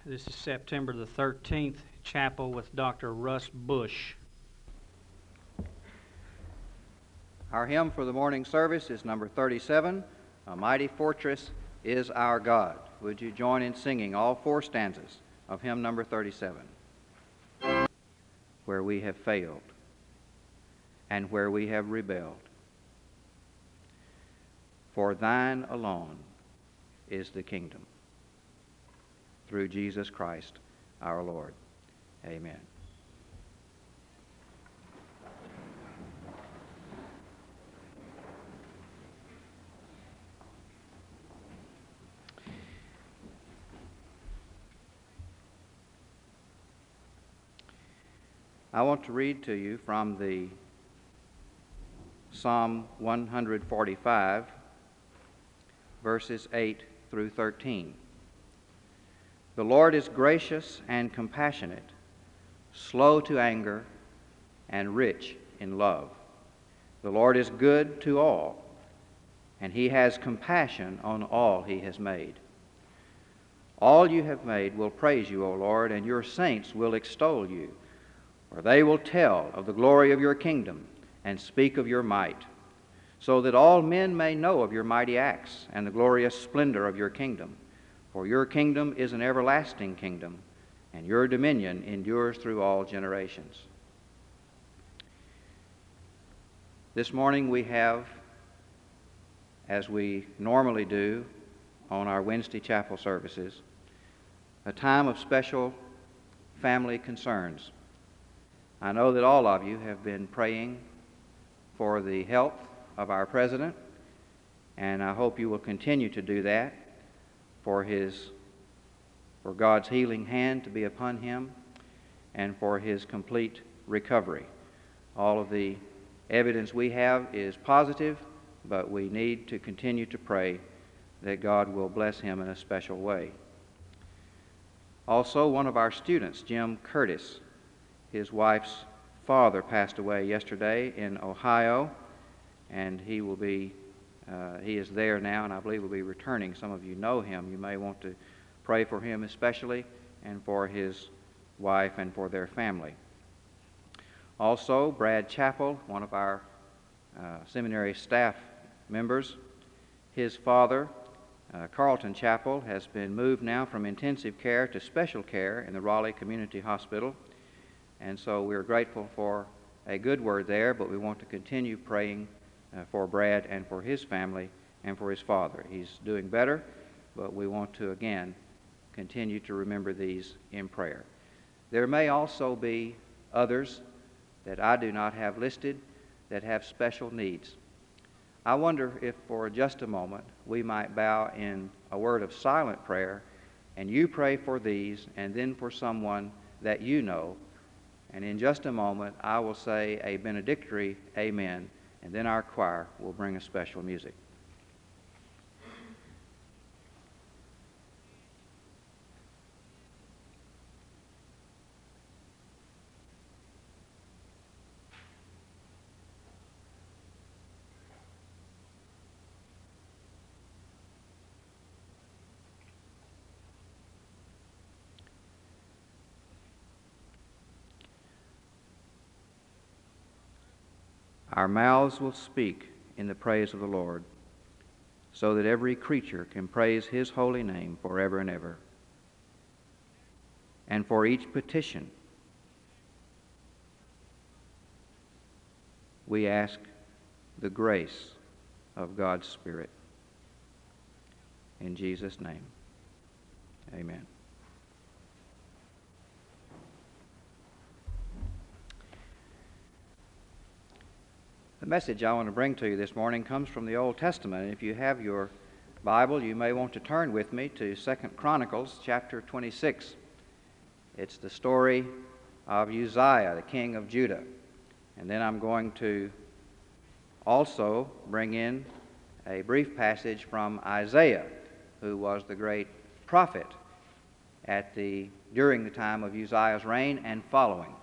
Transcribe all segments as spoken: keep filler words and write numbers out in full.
This is September the thirteenth, chapel with Doctor Russ Bush. Our hymn for the morning service is number thirty-seven, A Mighty Fortress is Our God. Would you join in singing all four stanzas of hymn number thirty-seven? Where we have failed and where we have rebelled, for thine alone is the kingdom, through Jesus Christ our Lord. Amen. I want to read to you from the Psalm one forty-five, verses eight through thirteen. The Lord is gracious and compassionate, slow to anger, and rich in love. The Lord is good to all, and He has compassion on all He has made. All you have made will praise you, O Lord, and your saints will extol you, for they will tell of the glory of your kingdom and speak of your might, so that all men may know of your mighty acts and the glorious splendor of your kingdom. For your kingdom is an everlasting kingdom, and your dominion endures through all generations. This morning we have, as we normally do on our Wednesday chapel services, a time of special family concerns. I know that all of you have been praying for the health of our president, and I hope you will continue to do that, for his, for God's healing hand to be upon him, and for his complete recovery. All of the evidence we have is positive, but we need to continue to pray that God will bless him in a special way. Also, one of our students, Jim Curtis, his wife's father passed away yesterday in Ohio, and he will be, uh, he is there now, and I believe will be returning. Some of you know him. You may want to pray for him especially, and for his wife and for their family. Also, Brad Chappell, one of our uh, seminary staff members, his father, uh, Carlton Chappell, has been moved now from intensive care to special care in the Raleigh Community Hospital. And so we're grateful for a good word there, but we want to continue praying uh, for Brad and for his family and for his father. He's doing better, but we want to again continue to remember these in prayer. There may also be others that I do not have listed that have special needs. I wonder if for just a moment we might bow in a word of silent prayer, and you pray for these and then for someone that you know. And in just a moment, I will say a benedictory amen, and then our choir will bring us special music. Our mouths will speak in the praise of the Lord, so that every creature can praise His holy name forever and ever. And for each petition, we ask the grace of God's Spirit. In Jesus' name, amen. The message I want to bring to you this morning comes from the Old Testament. And if you have your Bible, you may want to turn with me to Second Chronicles chapter twenty-six. It's the story of Uzziah, the king of Judah. And then I'm going to also bring in a brief passage from Isaiah, who was the great prophet at the during the time of Uzziah's reign and following.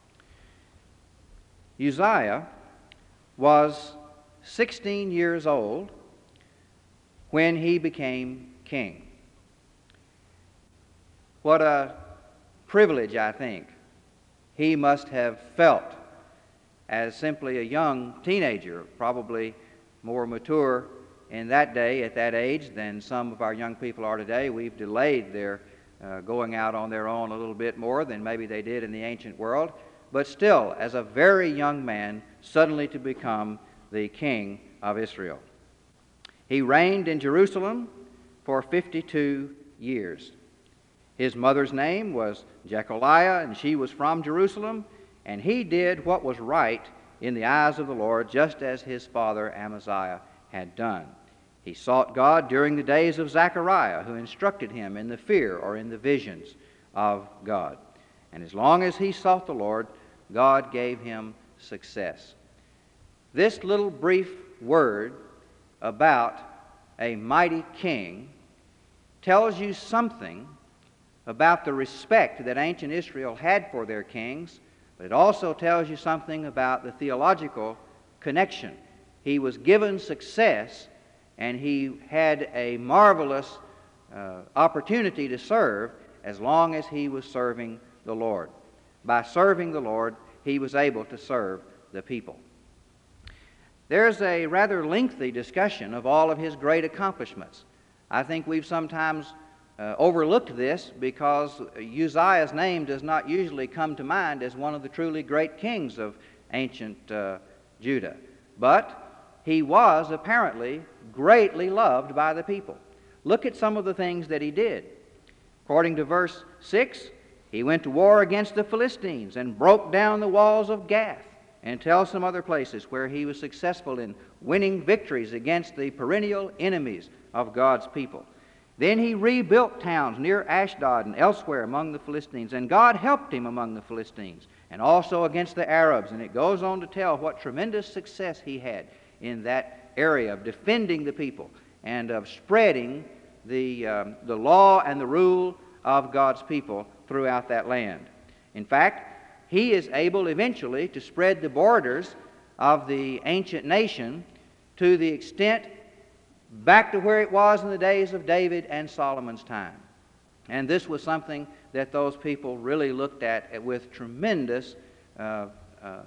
Uzziah was sixteen years old when he became king. What a privilege, I think, he must have felt as simply a young teenager, probably more mature in that day, at that age, than some of our young people are today. We've delayed their uh, going out on their own a little bit more than maybe they did in the ancient world. But still, as a very young man, suddenly to become the king of Israel. He reigned in Jerusalem for fifty-two years. His mother's name was Jecholiah, and she was from Jerusalem, and he did what was right in the eyes of the Lord, just as his father Amaziah had done. He sought God during the days of Zechariah, who instructed him in the fear or in the visions of God. And as long as he sought the Lord, God gave him success. This little brief word about a mighty king tells you something about the respect that ancient Israel had for their kings, but it also tells you something about the theological connection. He was given success, and he had a marvelous uh, opportunity to serve as long as he was serving the Lord. By serving the Lord, he was able to serve the people. There's a rather lengthy discussion of all of his great accomplishments. I think we've sometimes uh, overlooked this because Uzziah's name does not usually come to mind as one of the truly great kings of ancient uh, Judah. But he was apparently greatly loved by the people. Look at some of the things that he did. According to verse six, he went to war against the Philistines and broke down the walls of Gath, and tell some other places where he was successful in winning victories against the perennial enemies of God's people. Then he rebuilt towns near Ashdod and elsewhere among the Philistines, and God helped him among the Philistines and also against the Arabs. And it goes on to tell what tremendous success he had in that area of defending the people and of spreading the, um, the law and the rule of God's people throughout that land. In fact, he is able eventually to spread the borders of the ancient nation to the extent back to where it was in the days of David and Solomon's time. And this was something that those people really looked at with tremendous uh, uh, uh,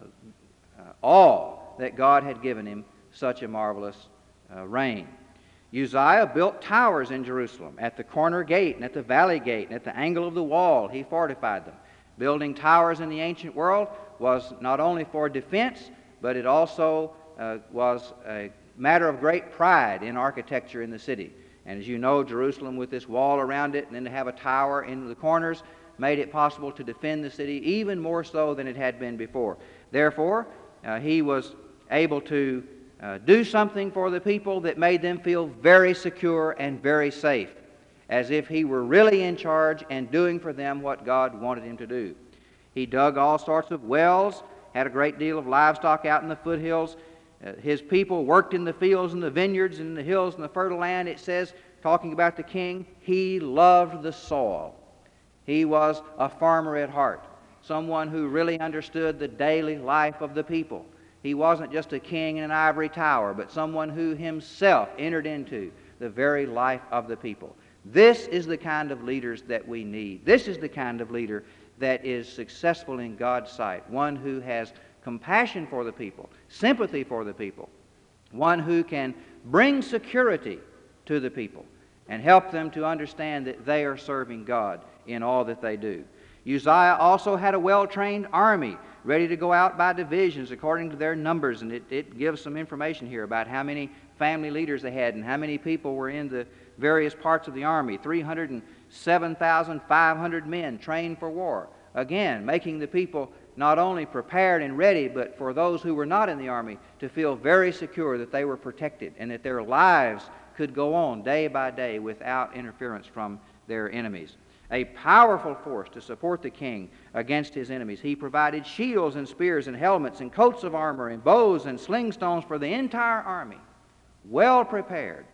awe that God had given him such a marvelous uh, reign. Uzziah built towers in Jerusalem at the corner gate and at the valley gate and at the angle of the wall. He fortified them. Building towers in the ancient world was not only for defense, but it also uh, was a matter of great pride in architecture in the city. And as you know, Jerusalem with this wall around it and then to have a tower in the corners made it possible to defend the city even more so than it had been before. Therefore, uh, he was able to uh, do something for the people that made them feel very secure and very safe, as if he were really in charge and doing for them what God wanted him to do. He dug all sorts of wells, had a great deal of livestock out in the foothills. Uh, his people worked in the fields and the vineyards and the hills and the fertile land. It says, talking about the king, he loved the soil. He was a farmer at heart, someone who really understood the daily life of the people. He wasn't just a king in an ivory tower, but someone who himself entered into the very life of the people. This is the kind of leaders that we need. This is the kind of leader that is successful in God's sight. One who has compassion for the people, sympathy for the people. One who can bring security to the people and help them to understand that they are serving God in all that they do. Uzziah also had a well-trained army ready to go out by divisions according to their numbers, and it, it gives some information here about how many family leaders they had and how many people were in the various parts of the army. three hundred seven thousand five hundred men trained for war. Again, making the people not only prepared and ready, but for those who were not in the army to feel very secure that they were protected and that their lives could go on day by day without interference from their enemies. A powerful force to support the king against his enemies. He provided shields and spears and helmets and coats of armor and bows and sling stones for the entire army, well prepared.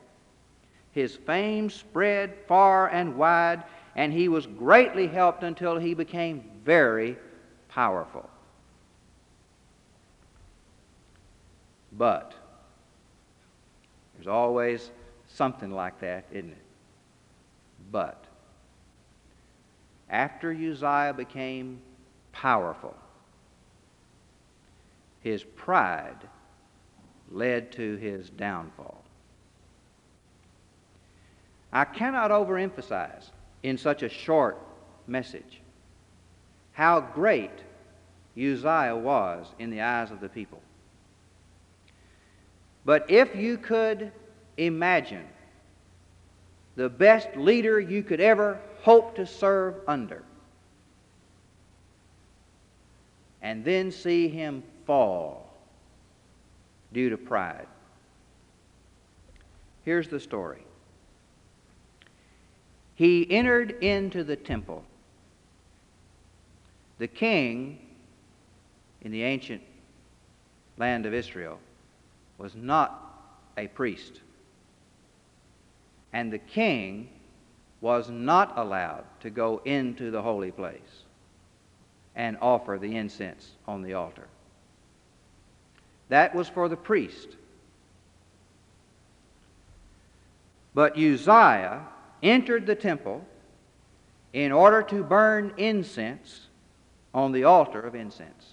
His fame spread far and wide, and he was greatly helped until he became very powerful. But there's always something like that, isn't it? But after Uzziah became powerful, his pride led to his downfall. I cannot overemphasize in such a short message how great Uzziah was in the eyes of the people. But if you could imagine the best leader you could ever hope to serve under, and then see him fall due to pride. Here's the story. He entered into the temple. The king in the ancient land of Israel was not a priest. And the king was not allowed to go into the holy place and offer the incense on the altar. That was for the priest. But Uzziah entered the temple in order to burn incense on the altar of incense.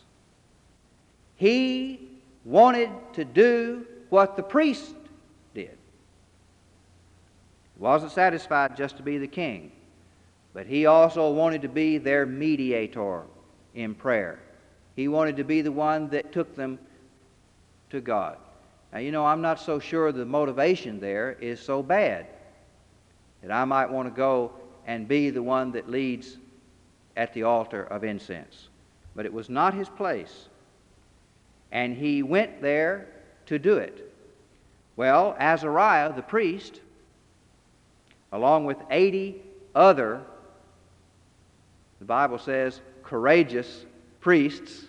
He wanted to do what the priest did. He wasn't satisfied just to be the king, but he also wanted to be their mediator in prayer. He wanted to be the one that took them to God. Now, you know, I'm not so sure the motivation there is so bad that I might want to go and be the one that leads at the altar of incense. But it was not his place. And he went there to do it. Well, Azariah, the priest, along with eighty other, the Bible says, courageous priests,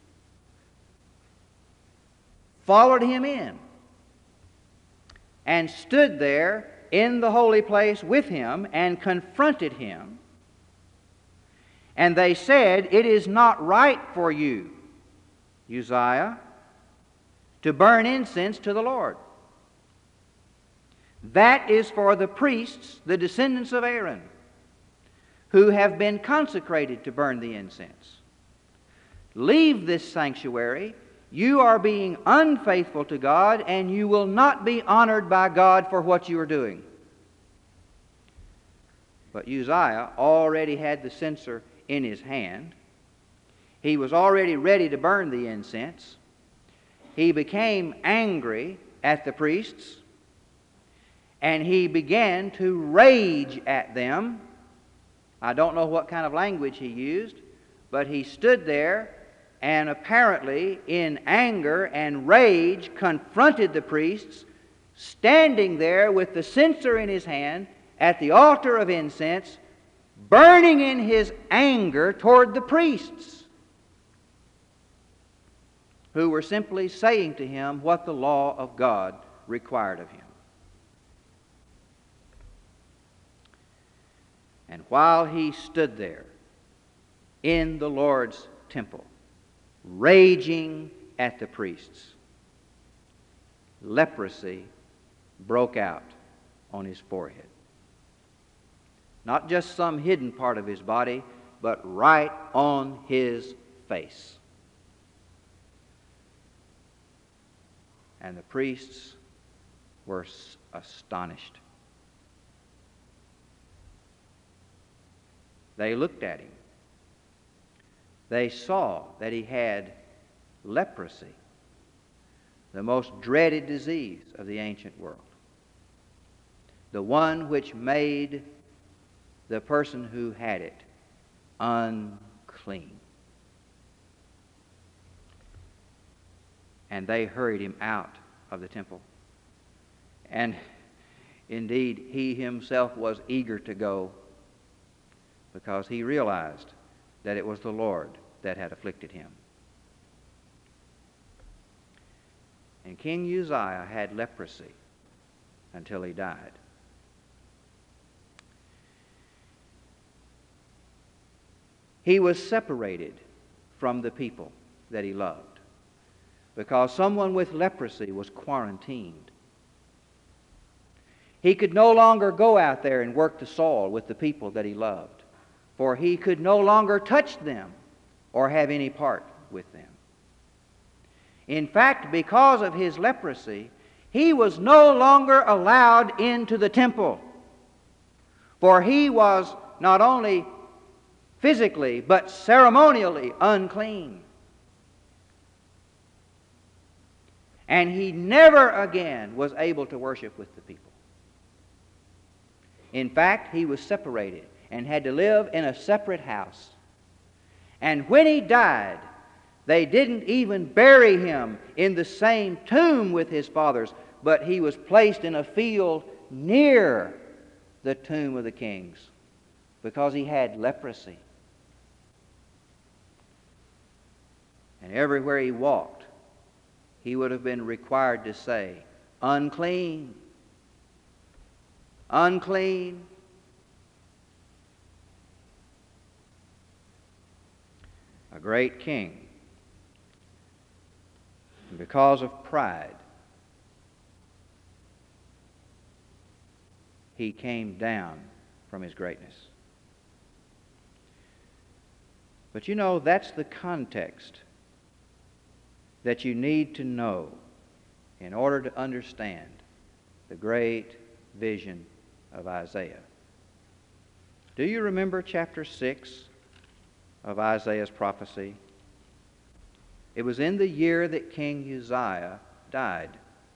followed him in and stood there in the holy place with him and confronted him. And they said, "It is not right for you, Uzziah, to burn incense to the Lord. That is for the priests, the descendants of Aaron, who have been consecrated to burn the incense. Leave this sanctuary. You are being unfaithful to God, and you will not be honored by God for what you are doing." But Uzziah already had the censer in his hand. He was already ready to burn the incense. He became angry at the priests, and he began to rage at them. I don't know what kind of language he used, but he stood there and apparently in anger and rage confronted the priests, standing there with the censer in his hand at the altar of incense, burning in his anger toward the priests, who were simply saying to him what the law of God required of him. And while he stood there in the Lord's temple, raging at the priests, leprosy broke out on his forehead. Not just some hidden part of his body, but right on his face. And the priests were astonished. They looked at him. They saw that he had leprosy, the most dreaded disease of the ancient world, the one which made the person who had it unclean. And they hurried him out of the temple. And indeed, he himself was eager to go, because he realized that it was the Lord that had afflicted him. And King Uzziah had leprosy until he died. He was separated from the people that he loved, because someone with leprosy was quarantined. He could no longer go out there and work the soil with the people that he loved. for he could no longer touch them or have any part with them. In fact, because of his leprosy, he was no longer allowed into the temple, for he was not only physically but ceremonially unclean. And he never again was able to worship with the people. In fact, he was separated and had to live in a separate house. And when he died, they didn't even bury him in the same tomb with his fathers, but he was placed in a field near the tomb of the kings because he had leprosy. And everywhere he walked, he would have been required to say, unclean, unclean. A great king, and because of pride, he came down from his greatness. But you know, that's the context that you need to know in order to understand the great vision of Isaiah. Do you remember chapter six of Isaiah's prophecy? It was in the year that King Uzziah died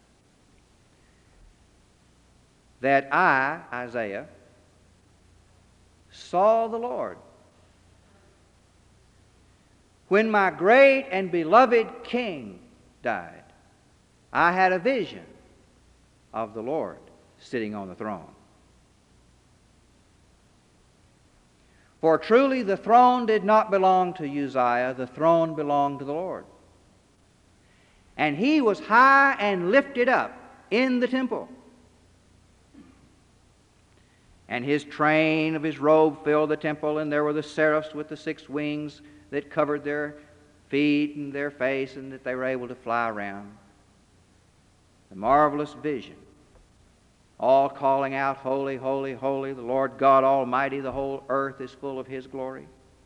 that I, Isaiah, saw the Lord. When my great and beloved king died, I had a vision of the Lord sitting on the throne. For truly the throne did not belong to Uzziah, the throne belonged to the Lord. And he was high and lifted up in the temple. And his train of his robe filled the temple, and there were the seraphs with the six wings that covered their feet and their face, and that they were able to fly around. The marvelous vision, all calling out, holy, holy, holy, the Lord God Almighty, the whole earth is full of his glory.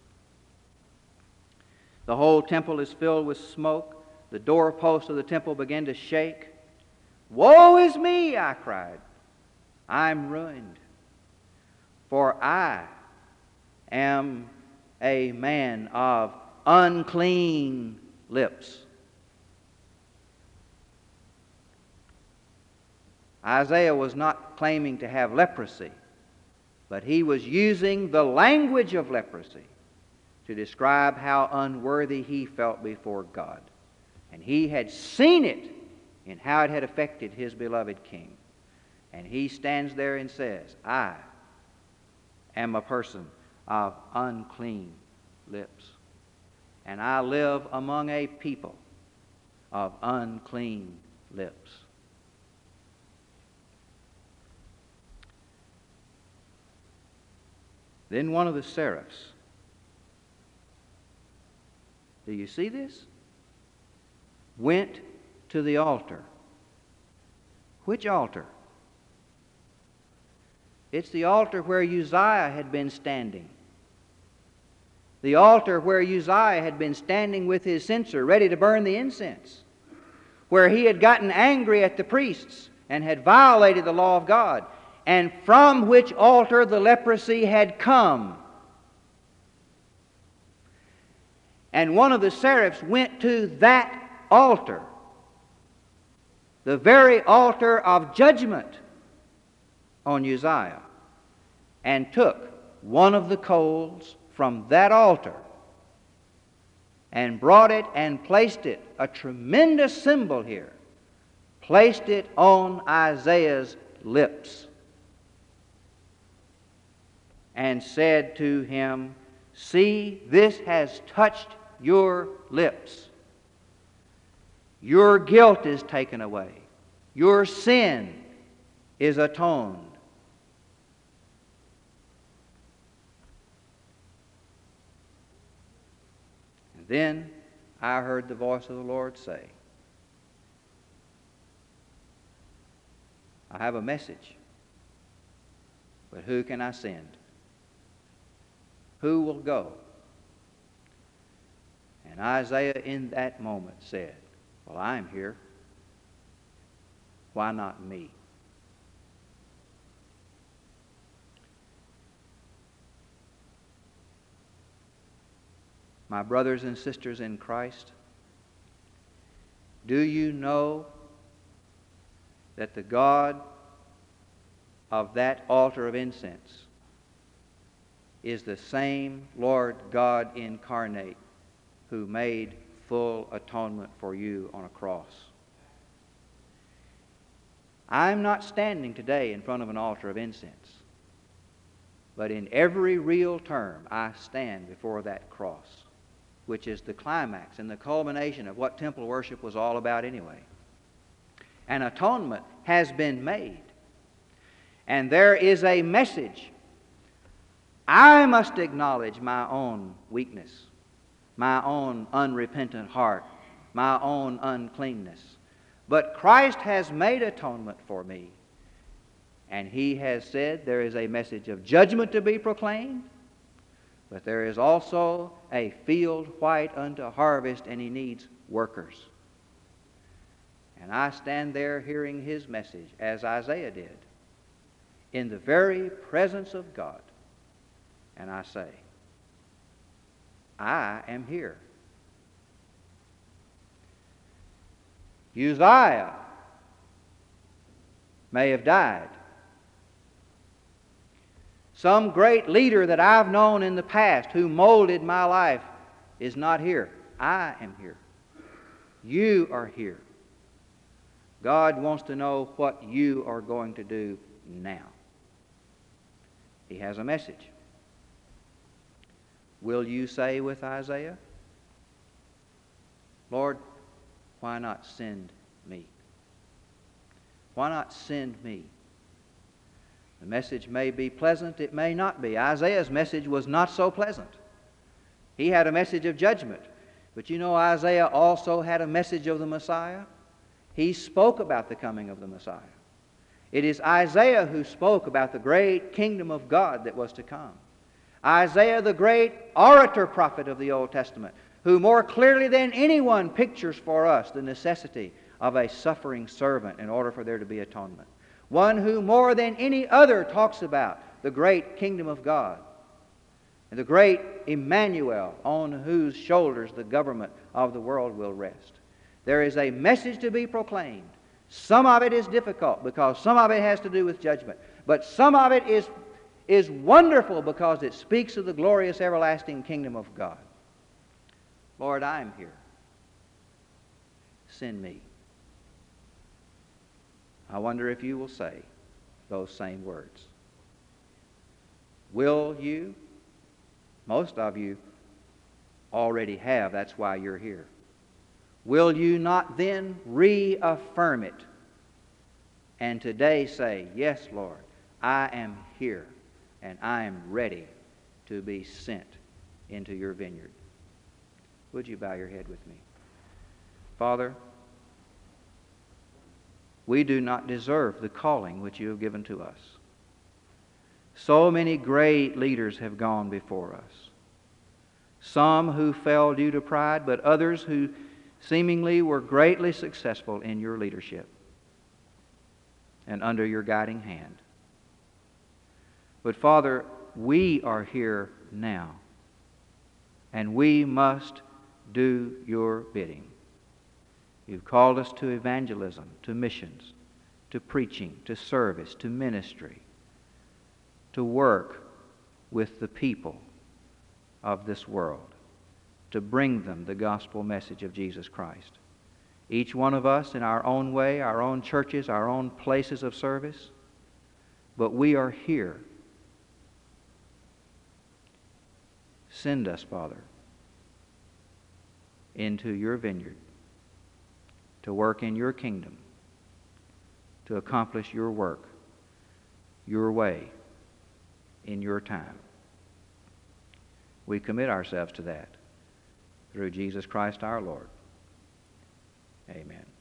The whole temple is filled with smoke. The doorposts of the temple began to shake. Woe is me, I cried. I'm ruined, for I am a man of unclean lips. Isaiah was not claiming to have leprosy, but he was using the language of leprosy to describe how unworthy he felt before God. And he had seen it in how it had affected his beloved king. And he stands there and says, I am a person of unclean lips, and I live among a people of unclean lips. Then one of the seraphs, do you see this? Went to the altar. Which altar? It's the altar where Uzziah had been standing. The altar where Uzziah had been standing with his censer, ready to burn the incense. Where he had gotten angry at the priests and had violated the law of God. And from which altar the leprosy had come. And one of the seraphs went to that altar, the very altar of judgment on Uzziah, and took one of the coals from that altar and brought it and placed it, a tremendous symbol here, placed it on Isaiah's lips and said to him, see, this has touched your lips. Your guilt is taken away. Your sin is atoned. And then I heard the voice of the Lord say, I have a message, but who can I send? Who will go? And Isaiah in that moment said, well, I am here. Why not me? My brothers and sisters in Christ, do you know that the God of that altar of incense is the same Lord God incarnate who made full atonement for you on a cross? I'm not standing today in front of an altar of incense, but in every real term I stand before that cross, which is the climax and the culmination of what temple worship was all about anyway. An atonement has been made, and there is a message. I must acknowledge my own weakness, my own unrepentant heart, my own uncleanness. But Christ has made atonement for me, and He has said there is a message of judgment to be proclaimed, but there is also a field white unto harvest, and He needs workers. And I stand there hearing His message, as Isaiah did, in the very presence of God. And I say, I am here. Uzziah may have died. Some great leader that I've known in the past who molded my life is not here. I am here. You are here. God wants to know what you are going to do now. He has a message. Will you say with Isaiah, Lord, why not send me? Why not send me? The message may be pleasant, it may not be. Isaiah's message was not so pleasant. He had a message of judgment. But you know, Isaiah also had a message of the Messiah. He spoke about the coming of the Messiah. It is Isaiah who spoke about the great kingdom of God that was to come. Isaiah, the great orator prophet of the Old Testament, who more clearly than anyone pictures for us the necessity of a suffering servant in order for there to be atonement. One who more than any other talks about the great kingdom of God and the great Emmanuel on whose shoulders the government of the world will rest. There is a message to be proclaimed. Some of it is difficult because some of it has to do with judgment. But some of it is, is wonderful because it speaks of the glorious everlasting kingdom of God. Lord, I am here. Send me. I wonder if you will say those same words. Will you? Most of you already have. That's why you're here. Will you not then reaffirm it and today say, yes, Lord, I am here and I am ready to be sent into your vineyard? Would you bow your head with me? Father, we do not deserve the calling which you have given to us. So many great leaders have gone before us. Some who fell due to pride, but others who seemingly were greatly successful in your leadership and under your guiding hand. But Father, we are here now, and we must do your bidding. You've called us to evangelism, to missions, to preaching, to service, to ministry, to work with the people of this world, to bring them the gospel message of Jesus Christ. Each one of us in our own way, our own churches, our own places of service, but we are here. Send us, Father, into your vineyard to work in your kingdom, to accomplish your work, your way, in your time. We commit ourselves to that through Jesus Christ our Lord. Amen.